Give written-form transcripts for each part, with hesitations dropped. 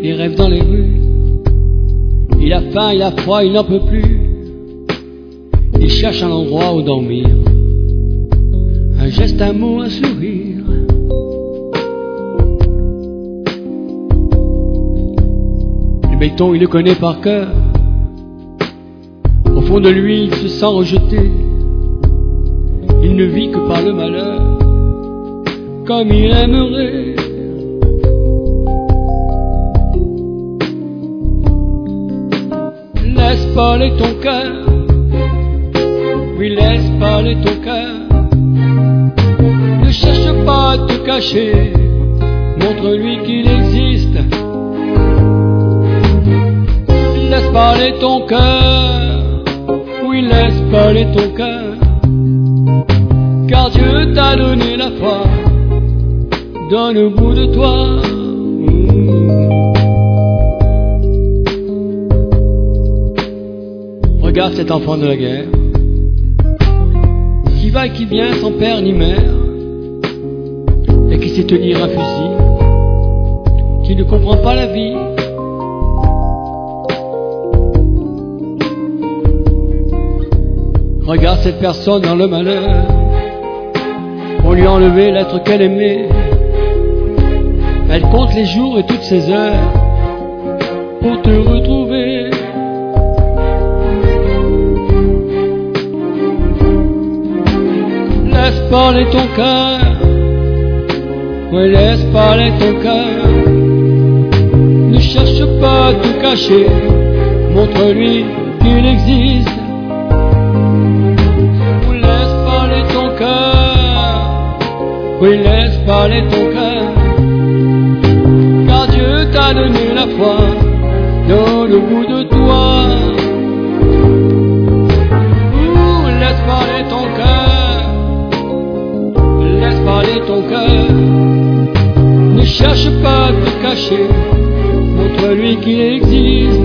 il rêve dans les rues. Il a faim, il a froid, il n'en peut plus. Il cherche un endroit où dormir. Un geste, un mot, un sourire. Le béton, il le connaît par cœur. Au fond de lui, il se sent rejeté. Il ne vit que par le malheur, comme il aimerait. Laisse parler ton cœur, oui, laisse parler ton cœur. Ne cherche pas à te cacher, montre-lui qu'il existe. Laisse parler ton cœur, oui, laisse parler ton cœur. Car Dieu t'a donné la foi, donne au bout de toi. Regarde cet enfant de la guerre, qui va et qui vient sans père ni mère, et qui sait tenir un fusil, qui ne comprend pas la vie. Regarde cette personne dans le malheur, on lui a enlevé l'être qu'elle aimait. Elle compte les jours et toutes ses heures pour te retrouver. Laisse parler ton cœur, oui, laisse parler ton cœur. Ne cherche pas à te cacher, montre-lui qu'il existe. Laisse parler ton cœur, oui, laisse parler ton cœur. Car Dieu t'a donné la foi, dans le bout de toi. Laisse parler ton cœur, laisse parler ton cœur. Ne cherche pas à te cacher, montre-lui qu'il existe.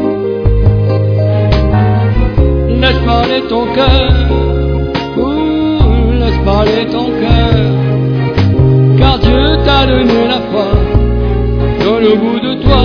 Laisse parler ton cœur, laisse parler ton cœur. Car Dieu t'a donné la foi, dans le bout de toi.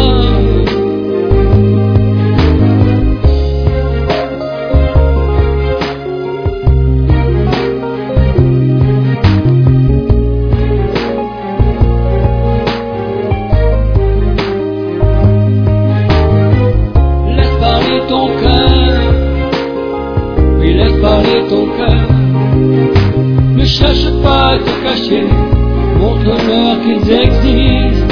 Laisse parler ton cœur, oui, laisse parler ton cœur. Ne cherche pas à te cacher, montre-leur qu'ils existent.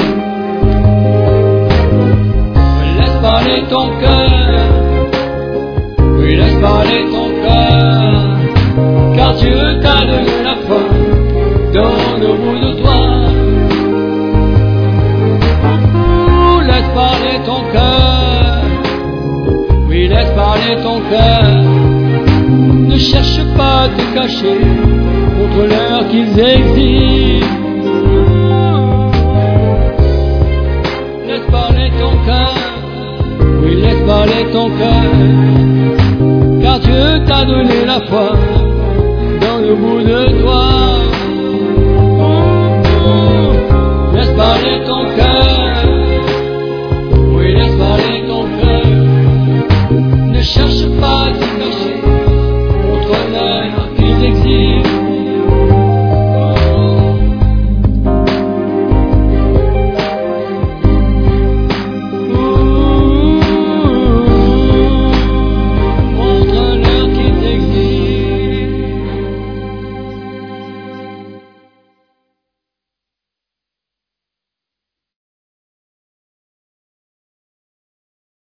Laisse parler ton cœur, oui, laisse parler ton cœur. Car Dieu t'a donné la foi, dans le bout de toi. Laisse parler ton cœur, oui, laisse parler ton cœur. Ne cherche pas à te cacher, montre-leur qu'ils existent. Laisse parler ton cœur, oui, laisse parler ton cœur. Car Dieu t'a donné la foi, dans le bout de toi. Laisse parler ton cœur,